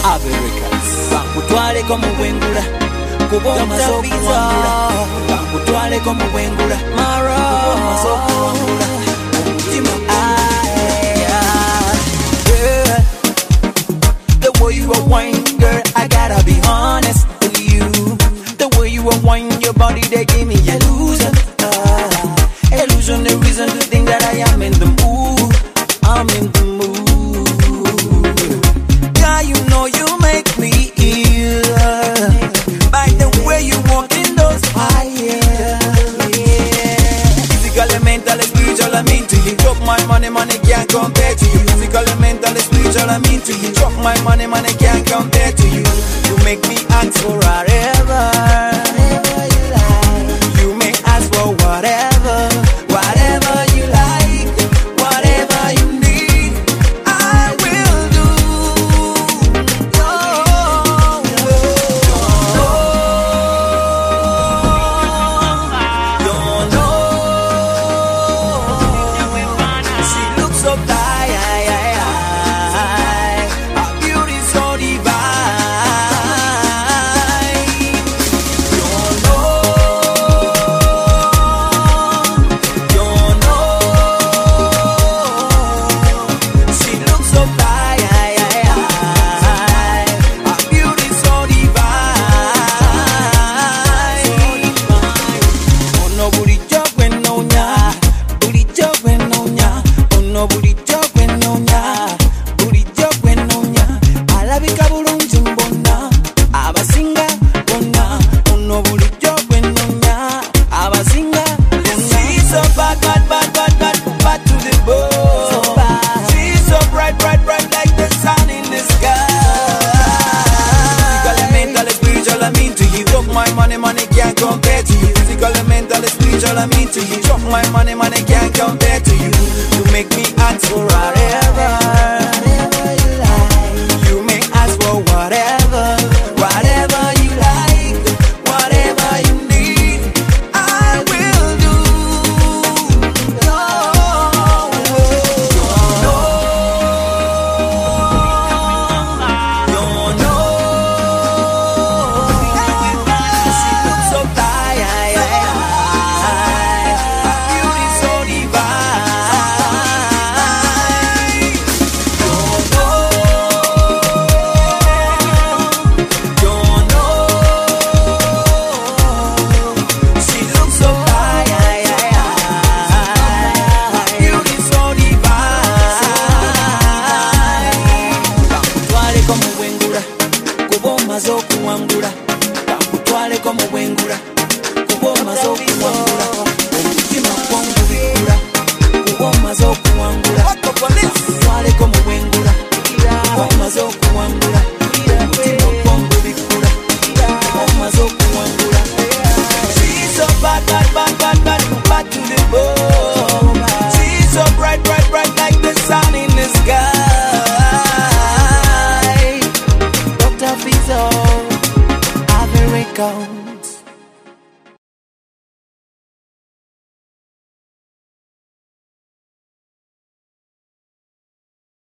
Americans bakutwale ko mu bwengula kuboma z'okuwangula bakutwale ko mu bwengula kuboma z'okuwangula omutima the way you are wine, girl, I gotta be honest with you. The way you are wine, your body, they give me illusion. Illusion, the reason to think that I am in the mood. I'm in the mood. Yeah, you know you make me ill by the way you walk in those high heels. Physically, mentally, spiritually, I'm into you. Drop my money, money can't compare to you. Physically, mentally, spiritually, I'm into you. Drop my money, money can't compare to you. You make me ask for whatever. You make ask for whatever, whatever you like, whatever you need, I will do. She looks so fly, her beauty so divine. She looks so fly, her beauty so divine. Oh no, booty job when no nya, booty job when no nya. Oh no, booty job when no nya, booty job when no nya. Alabika bulungi mbona, abasinga bonna. Oh no, booty job when no nya, abasinga bonna. She's so bad, bad, bad, bad, bad, bad to the bone. She's so bright, bright, bright like the sun in the sky. Physically, mentally, spiritual, I'm into you. Drop my money, money can't compare to you. Physically, mentally, spiritual, I'm into you. Drop my money, money can't compare to you. You make me ask for whatever. You make ask for whatever, whatever you like, whatever you need, I will do. She looks so fly, her beauty so divine. She looks so fly, her beauty so divine. Bakutwale ko mu bwengula kuboma z'okuwangula. Bakutwale ko mu bwengula kuboma z'okuwangula. Omutima gwongubikula kuboma z'okuwangula. Bakutwale ko mu bwengula kuboma z'okuwangula. Omutima gwongubikula kuboma z'okuwangula. She's so bad, bad, bad, bad, bad, bad to the bone. She's so bright, bright, bright like the sun in the sky. Dr. Fizo, America.